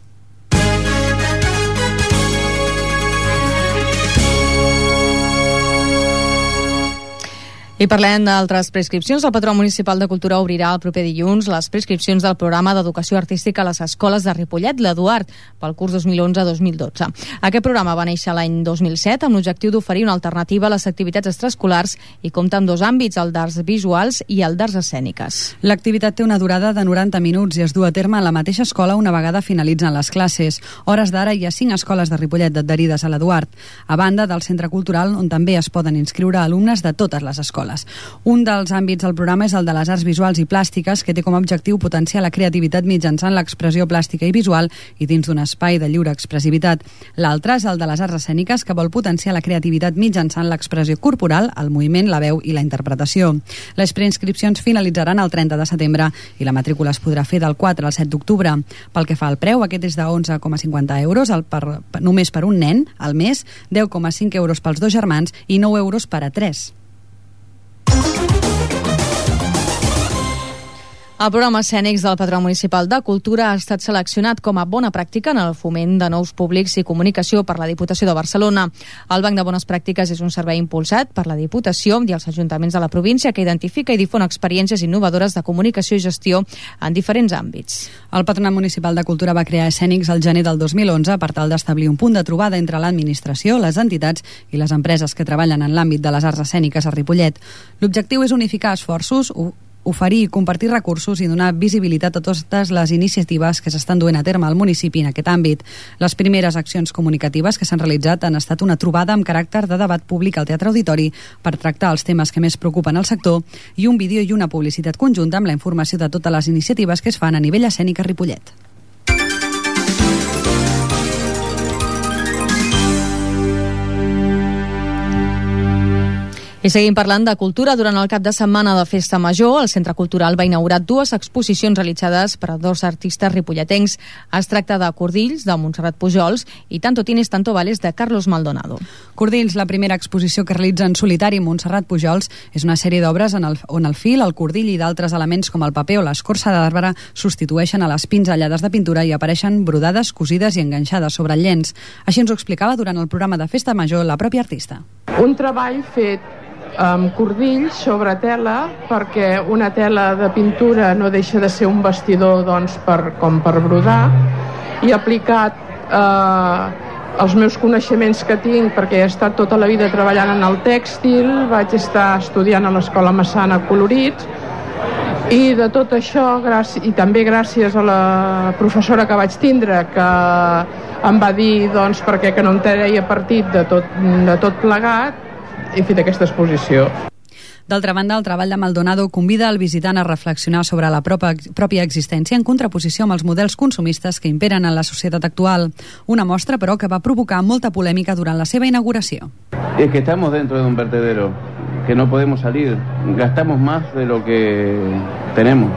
I parlem d'altres prescripcions. El Patronat Municipal de Cultura obrirà el proper dilluns les prescripcions del programa d'educació artística a les escoles de Ripollet, l'Eduard, pel curs 2011-2012. Aquest programa va néixer l'any 2007 amb l'objectiu d'oferir una alternativa a les activitats extraescolars i compta amb dos àmbits, el d'arts visuals i el d'arts escèniques. L'activitat té una durada de 90 minuts i es du a terme a la mateixa escola una vegada finalitzen les classes. Hores d'ara hi ha 5 escoles de Ripollet adherides a l'Eduard, a banda del Centre Cultural, on també es poden inscriure alumnes de totes les escoles. Un dels àmbits del programa és el de les arts visuals i plàstiques, que té com a objectiu potenciar la creativitat mitjançant l'expressió plàstica i visual i dins d'un espai de lliure expressivitat. L'altre és el de les arts escèniques, que vol potenciar la creativitat mitjançant l'expressió corporal, el moviment, la veu i la interpretació. Les preinscripcions finalitzaran el 30 de setembre i la matrícula es podrà fer del 4 al 7 d'octubre. Pel que fa al preu, aquest és de 11,50 euros només per un nen al mes, 10,5 euros pels dos germans i 9 euros per a 3. El programa Escènics del Patró Municipal de Cultura ha estat seleccionat com a bona pràctica en el foment de nous públics i comunicació per la Diputació de Barcelona. El Banc de Bones Pràctiques és un servei impulsat per la Diputació i els ajuntaments de la província que identifica i difon experiències innovadores de comunicació i gestió en diferents àmbits. El Patronat Municipal de Cultura va crear Escènics al gener del 2011 per tal d'establir un punt de trobada entre l'administració, les entitats i les empreses que treballen en l'àmbit de les arts escèniques a Ripollet. L'objectiu és unificar esforços, oferir i compartir recursos i donar visibilitat a totes les iniciatives que s'estan duent a terme al municipi en aquest àmbit. Les primeres accions comunicatives que s'han realitzat han estat una trobada amb caràcter de debat públic al Teatre Auditori per tractar els temes que més preocupen al sector i un vídeo i una publicitat conjunta amb la informació de totes les iniciatives que es fan a nivell escènic a Ripollet. I seguim parlant de cultura. Durant el cap de setmana de Festa Major, el Centre Cultural va inaugurar 2 exposicions realitzades per a 2 artistes ripolletencs. Es tracta de Cordills, de Montserrat Pujols, i Tanto tienes, tanto vales, de Carlos Maldonado. Cordills, la primera exposició que realitza en solitari Montserrat Pujols, és una sèrie d'obres on el fil, el cordill i d'altres elements com el paper o l'escorça d'arbre substitueixen a les pinzellades de pintura i apareixen brodades, cosides i enganxades sobre el llenç. Així ens ho explicava durant el programa de Festa Major la pròpia artista. Un treball fet amb cordills sobre tela, perquè una tela de pintura no deixa de ser un bastidor com per brodar, i aplicat els meus coneixements que tinc, perquè he estat tota la vida treballant en el tèxtil, vaig estar estudiant a l'Escola Massana colorits, i de tot això, i també gràcies a la professora que vaig tindre, que em va dir perquè que no em treia partit de tot plegat, he fet aquesta exposició. D'altra banda, el treball de Maldonado convida el visitant a reflexionar sobre la pròpia existència en contraposició amb els models consumistes que imperen en la societat actual. Una mostra, però, que va provocar molta polèmica durant la seva inauguració. Es que estamos dentro de un vertedero, que no podemos salir. Gastamos más de lo que tenemos.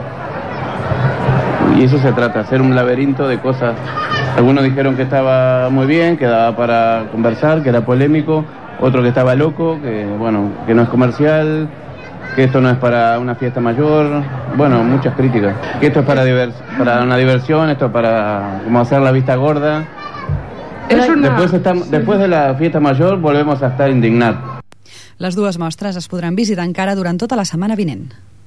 Y eso se trata, hacer un laberinto de cosas. Algunos dijeron que estaba muy bien, que daba para conversar, que era polémico. Otro que estaba loco, que no es comercial, que esto no es para una fiesta mayor, muchas críticas. Que esto es para una diversión, esto es para como hacer la vista gorda. Después de la fiesta mayor volvemos a estar indignados. Les 2 mostres es podran visitar encara durant tota la setmana vinent.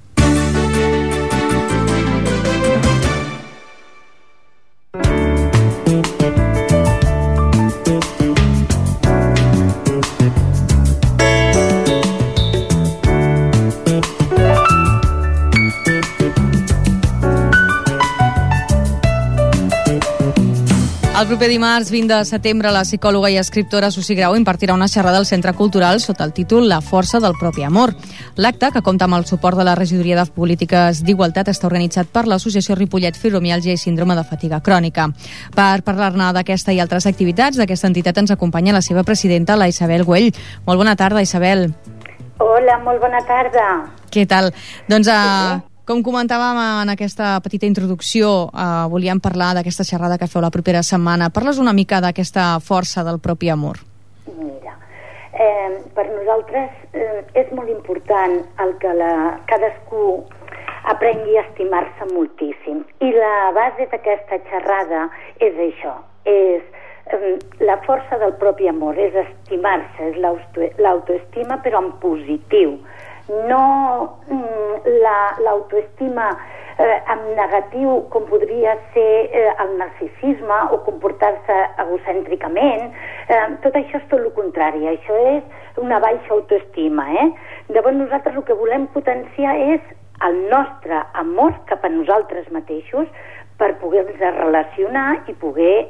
El proper dimarts 20 de setembre la psicòloga i escriptora Susi Grau impartirà una xerrada al Centre Cultural sota el títol La força del propi amor. L'acte, que compta amb el suport de la Regidoria de Polítiques d'Igualtat, està organitzat per l'Associació Ripollet Fibromiàlgia i Síndrome de Fatiga Crònica. Per parlar-ne d'aquesta i altres activitats d'aquesta entitat ens acompanya la seva presidenta, la Isabel Güell. Molt bona tarda, Isabel. Hola, molt bona tarda. Què tal? Doncs com comentàvem en aquesta petita introducció, volíem parlar d'aquesta xerrada que feu la propera setmana. Parles una mica d'aquesta força del propi amor. Mira, per nosaltres és molt important el que cadascú aprengui a estimar-se moltíssim. I la base d'aquesta xerrada és això, és la força del propi amor, és estimar-se, és l'autoestima però en positiu. No l'autoestima en negatiu com podria ser el narcisisme o comportar-se egocèntricament. Tot això és tot el contrari, això és una baixa autoestima. Llavors nosaltres el que volem potenciar és el nostre amor cap a nosaltres mateixos per poder-nos relacionar i poder,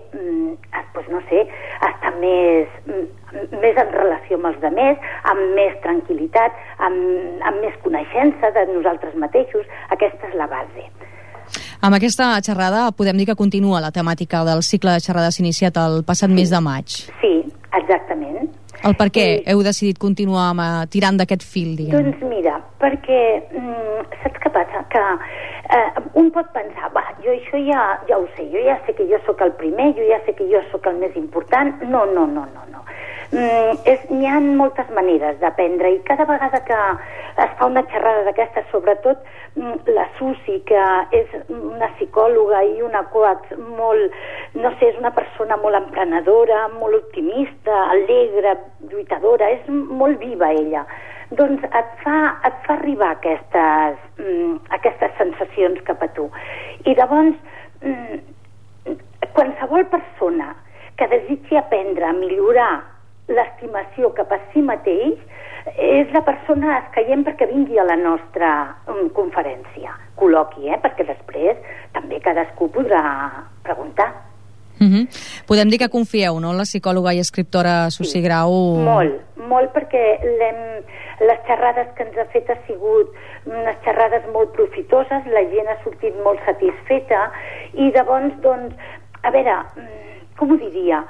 estar més en relació amb els altres, amb més tranquil·litat, amb més coneixença de nosaltres mateixos. Aquesta és la base. Amb aquesta xerrada podem dir que continua la temàtica del cicle de xerrades iniciat el passat mes de maig. Sí, exactament. El per què heu decidit continuar tirant d'aquest fil, diguem? Doncs mira, perquè saps què passa? Que un pot pensar, jo això ja ho sé, jo ja sé que jo sóc el primer, jo ja sé que jo sóc el més important. No. N'hi ha moltes maneres d'aprendre i cada vegada que es fa una xerrada d'aquestes, sobretot la Susi, que és una psicòloga i una coach molt, no sé, és una persona molt emprenedora, molt optimista, alegre, lluitadora, és molt viva ella. Doncs et fa arribar aquestes sensacions cap a tu. I llavors, qualsevol persona que desitgi aprendre a millorar l'estimació cap a si mateix és la persona escaient perquè vingui a la nostra conferència, col·loqui, perquè després també cadascú podrà preguntar. Podem dir que confieu, no?, la psicòloga i escriptora Susi Grau. Molt, perquè les xerrades que ens ha fet ha sigut unes xerrades molt profitoses, la gent ha sortit molt satisfeta i llavors, doncs, a veure, com ho diria,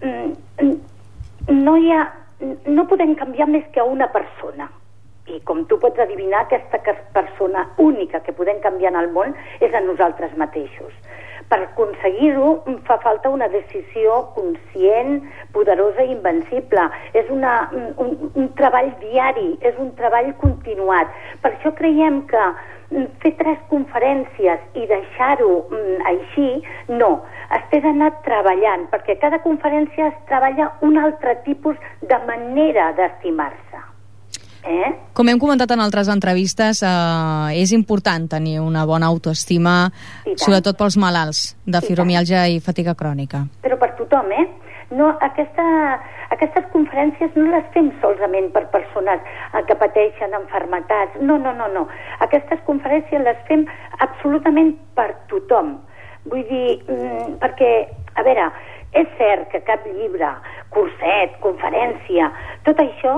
no podem canviar més que a una persona. I com tu pots adivinar, aquesta persona única que podem canviar en el món és a nosaltres mateixos. Per aconseguir-ho fa falta una decisió conscient, poderosa i invencible. És un treball diari, és un treball continuat. Per això creiem que fer 3 conferències i deixar-ho així, no. Es té d'anar treballant, perquè cada conferència es treballa un altre tipus de manera d'estimar-se. Com hem comentat en altres entrevistes, és important tenir una bona autoestima, sobretot pels malalts de fibromiàlgia i fatiga crònica. Però per tothom, No, aquestes conferències no les fem solament per persones que pateixen malalties. No. Aquestes conferències les fem absolutament per tothom. Vull dir, perquè, a veure, és cert que cap llibre, curset, conferència, tot això,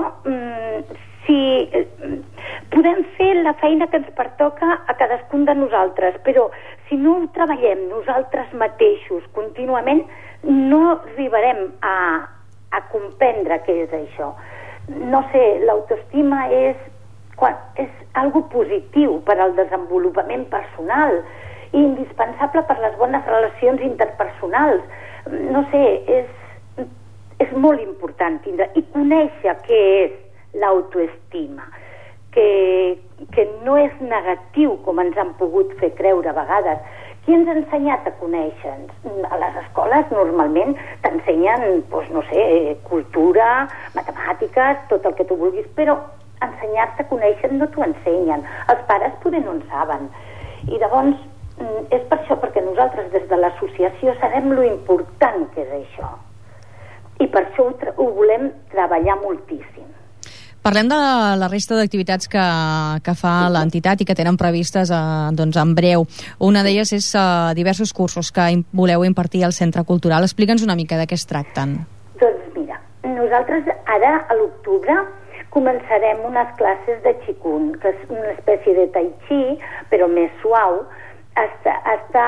si podem fer la feina que ens pertoca a cadascun de nosaltres, però si no ho treballem nosaltres mateixos contínuament, no arribarem a comprendre què és això. No sé, l'autoestima és algo positiu per al desenvolupament personal i indispensable per les bones relacions interpersonals. No sé, és molt important tindre i conèixer què és l'autoestima, que no és negatiu com ens han pogut fer creure a vegades. Qui ens ha ensenyat a conèixer-nos? A les escoles normalment t'ensenyen, doncs, no sé, cultura, matemàtiques, tot el que tu vulguis, però ensenyar-te a conèixer no t'ho ensenyen. Els pares poder no en saben. I llavors és per això perquè nosaltres des de l'associació sabem lo important que és això. I per això ho volem treballar moltíssim. Parlem de la resta d'activitats que fa l'entitat i que tenen previstes en breu. Una d'elles és diversos cursos que voleu impartir al Centre Cultural. Explica'ns una mica de què es tracten. Doncs mira, nosaltres ara a l'octubre començarem unes classes de Qigong, que és una espècie de tai chi, però més suau. Està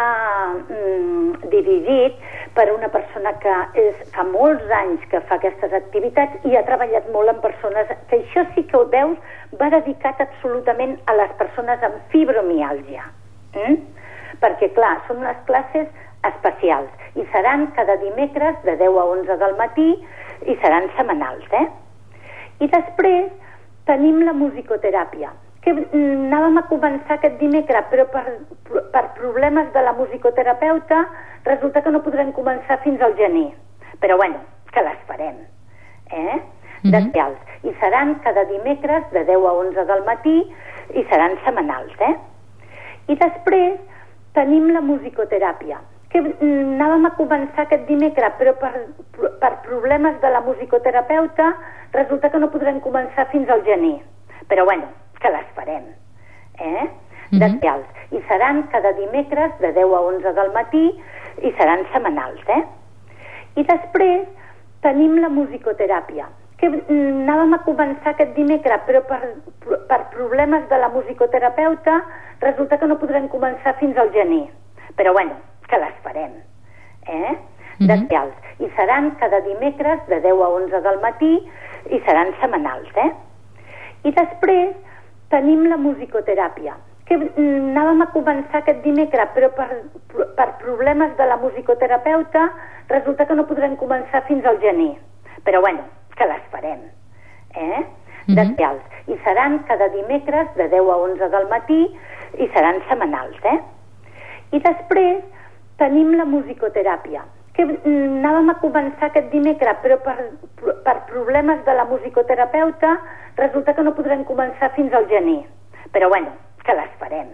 dirigit per una persona que fa molts anys que fa aquestes activitats i ha treballat molt amb persones, que això sí que ho veus, va dedicat absolutament a les persones amb fibromiàlgia. Perquè, clar, són unes classes especials i seran cada dimecres de 10 a 11 del matí i seran setmanals, I després tenim la musicoteràpia, que anàvem a començar aquest dimecres, però per problemes de la musicoterapeuta resulta que no podrem començar fins al gener. Però bueno, que les farem, d'especials. I seran cada dimecres de 10 a 11 del matí i seran setmanals, I després tenim la musicoteràpia, que anàvem a començar aquest dimecres, però per problemes de la musicoterapeuta resulta que no podrem començar fins al gener. Però bueno, que les farem, d'especials. I seran cada dimecres de 10 a 11 del matí i seran setmanals, I després tenim la musicoteràpia, que anàvem a començar aquest dimecres, però per problemes de la musicoterapeuta resulta que no podrem començar fins al gener. Però bueno, que les farem, d'especials. I seran cada dimecres de 10 a 11 del matí i seran setmanals, I després tenim la musicoteràpia, que anàvem a començar aquest dimecres, però per problemes de la musicoterapeuta resulta que no podrem començar fins al gener. Però bueno, que les farem, d'especials. I seran cada dimecres de 10 a 11 del matí i seran setmanals, I després tenim la musicoteràpia, que anàvem a començar aquest dimecres, però per problemes de la musicoterapeuta resulta que no podrem començar fins al gener. Però bueno, que les farem,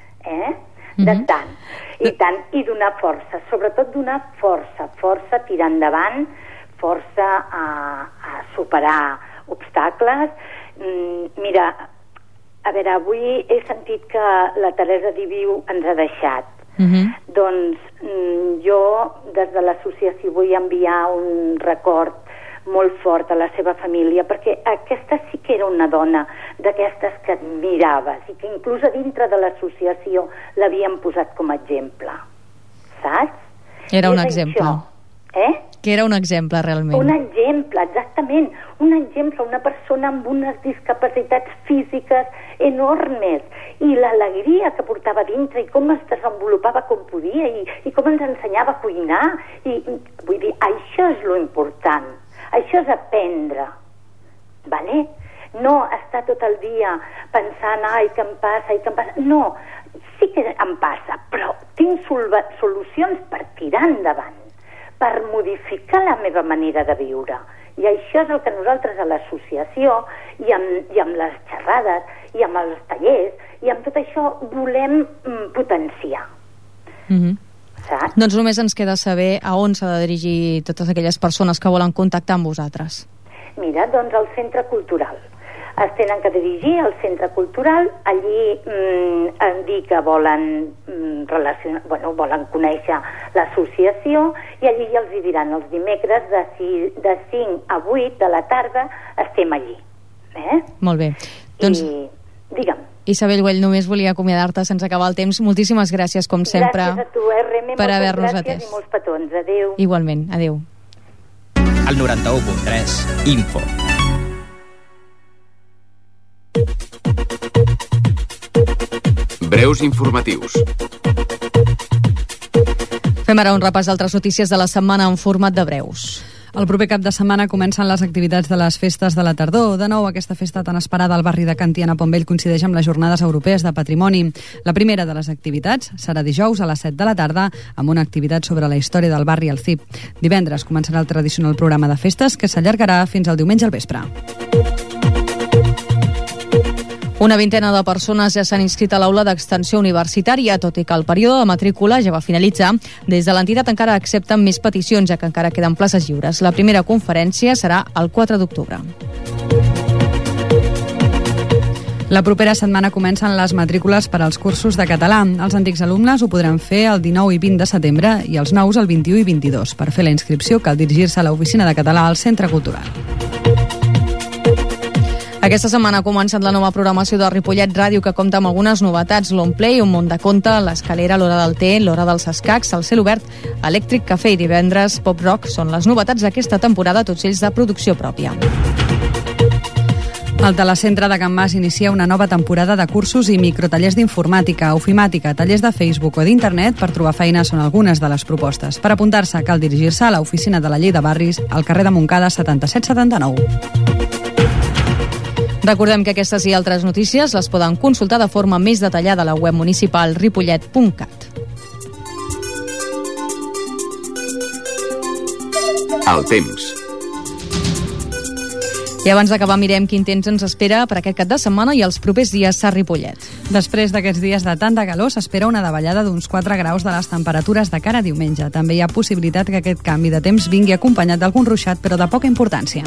de tant, i donar força, sobretot donar força, tirar endavant, força a superar obstacles. Mira, a veure, avui he sentit que la Teresa Diviu ens ha deixat. Doncs jo des de l'associació vull enviar un record molt fort a la seva família, perquè aquesta sí que era una dona d'aquestes que admiraves i que inclús a dintre de l'associació l'havien posat com a exemple, saps? Era un exemple. Que era un exemple, realment. Un exemple, exactament. Un exemple, una persona amb unes discapacitats físiques enormes i l'alegria que portava dintre i com es desenvolupava com podia i com ens ensenyava a cuinar. I vull dir, això és lo important. Això és aprendre. Vale? No estar tot el dia pensant, ai, què em passa, No, sí que em passa, però tinc solucions per tirar endavant, per modificar la meva manera de viure. I això és el que nosaltres a l'associació i amb les xerrades i amb els tallers i amb tot això volem potenciar. Saps? Doncs només ens queda saber a on s'ha de dirigir totes aquelles persones que volen contactar amb vosaltres. Mira, doncs al Centre Cultural. Es tenen que dirigir al Centre Cultural, allí dir que volen volen conèixer l'associació i allí ja els hi diran els dimecres de 5 a 8 de la tarda estem allí. Molt bé. Doncs, digue'm. Isabel Güell, només volia acomiadar-te sense acabar el temps. Moltíssimes gràcies, com sempre, gràcies a tu, RM, per haver-nos atès. Gràcies i molts petons. Adéu. Igualment, adéu. Al 91.3, Info. Breus informatius. Fem ara un repàs d'altres notícies de la setmana en format de breus. El proper cap de setmana comencen les activitats de les festes de la tardor. De nou, aquesta festa tan esperada al barri de Can Tiana Pontvell coincideix amb les Jornades Europees de Patrimoni. La primera de les activitats serà dijous a les 7 de la tarda amb una activitat sobre la història del barri al CIP. Divendres començarà el tradicional programa de festes que s'allargarà fins al diumenge al vespre. Una vintena de persones ja s'han inscrit a l'aula d'extensió universitària, tot i que el període de matrícula ja va finalitzar. Des de l'entitat encara accepten més peticions, ja que encara queden places lliures. La primera conferència serà el 4 d'octubre. La propera setmana comencen les matrícules per als cursos de català. Els antics alumnes ho podran fer el 19 i 20 de setembre i els nous el 21 i 22. Per fer la inscripció cal dirigir-se a l'oficina de català al Centre Cultural. Aquesta setmana ha començat la nova programació de Ripollet Ràdio, que compta amb algunes novetats: l'Onplay, un món de conte, l'Escalera, l'Hora del té, l'Hora dels escacs, el cel obert, Elèctric Cafè i divendres Pop Rock són les novetats d'aquesta temporada, tots ells de producció pròpia. El Telecentre de Can Mas inicia una nova temporada de cursos i microtallers d'informàtica, ofimàtica, tallers de Facebook o d'internet per trobar feina són algunes de les propostes. Per apuntar-se cal dirigir-se a l'oficina de la Llei de Barris al carrer de Montcada 7779. Recordem que aquestes i altres notícies les poden consultar de forma més detallada a la web municipal ripollet.cat. El temps. I abans d'acabar mirem quin temps ens espera per aquest cap de setmana i els propers dies a Ripollet. Després d'aquests dies de tanta calor s'espera una davallada d'uns 4 graus de les temperatures de cara a diumenge. També hi ha possibilitat que aquest canvi de temps vingui acompanyat d'algun ruixat, però de poca importància.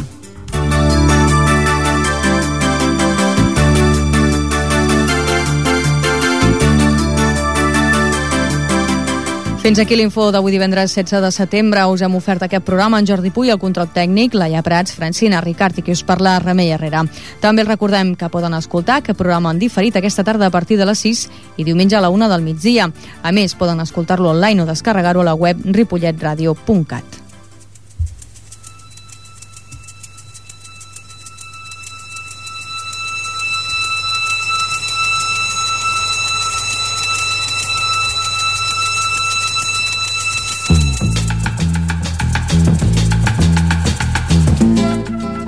Fins aquí l'info d'avui divendres 16 de setembre. Us hem ofert aquest programa en Jordi Puy, el control tècnic, Laia Prats, Francina Ricart i qui us parla, Remei Herrera. També els recordem que poden escoltar aquest programa en diferit aquesta tarda a partir de les 6 i diumenge a la 1 del migdia. A més, poden escoltar-lo online o descarregar-ho a la web ripolletradio.cat.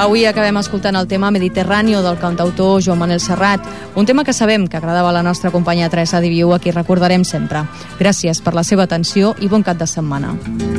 Avui acabem escoltant el tema Mediterráneo del cantautor Joan Manel Serrat, un tema que sabem que agradava a la nostra companya Teresa Diviu, a qui recordarem sempre. Gràcies per la seva atenció i bon cap de setmana.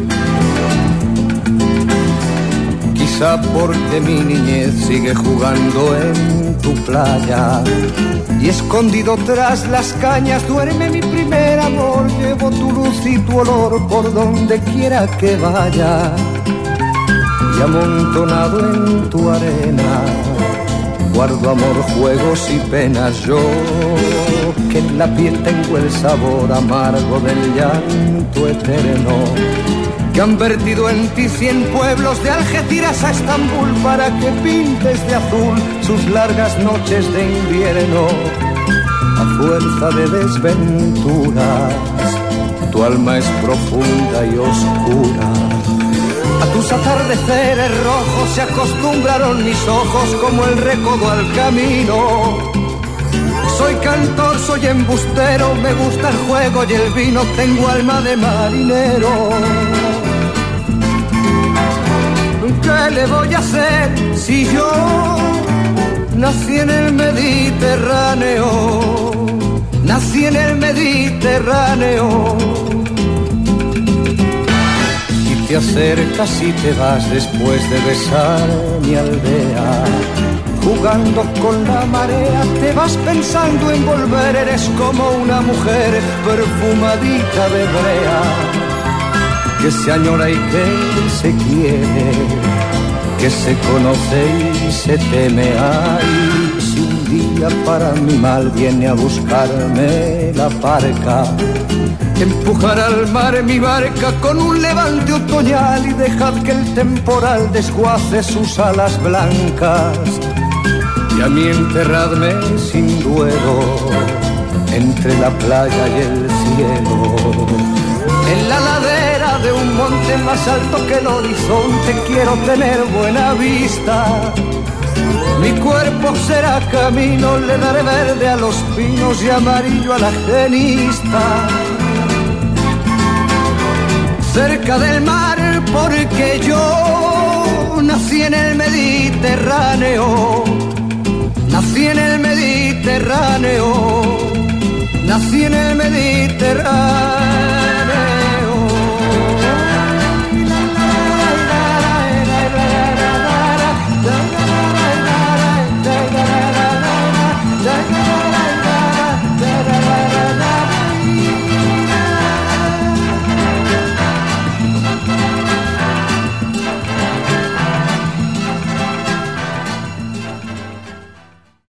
Quizá porque mi niñez sigue jugando en tu playa y escondido tras las cañas duerme mi primer amor. Llevo tu luz y tu olor por donde quiera que vaya y amontonado en tu arena guardo amor, juegos y penas. Yo que en la piel tengo el sabor amargo del llanto eterno, que han vertido en ti 100 pueblos de Algeciras a Estambul para que pintes de azul sus largas noches de invierno. A fuerza de desventuras, tu alma es profunda y oscura. A tus atardeceres rojos se acostumbraron mis ojos como el recodo al camino. Soy cantor, soy embustero, me gusta el juego y el vino, tengo alma de marinero. ¿Qué le voy a hacer si yo nací en el Mediterráneo? Nací en el Mediterráneo. Y te acercas y te vas después de besar mi aldea. Jugando con la marea, te vas pensando en volver. Eres como una mujer perfumadita de brea, que se añora y que se quiere, que se conoce y se teme. Ay, si un día para mi mal viene a buscarme la parca, empujar al mar mi barca con un levante otoñal y dejad que el temporal desguace sus alas blancas. Y a mí enterradme sin duelo entre la playa y el cielo. En la ladera de un monte más alto que el horizonte quiero tener buena vista. Mi cuerpo será camino, le daré verde a los pinos y amarillo a la genista. Cerca del mar porque yo nací en el Mediterráneo. Nací en el Mediterráneo. Nací en el Mediterráneo.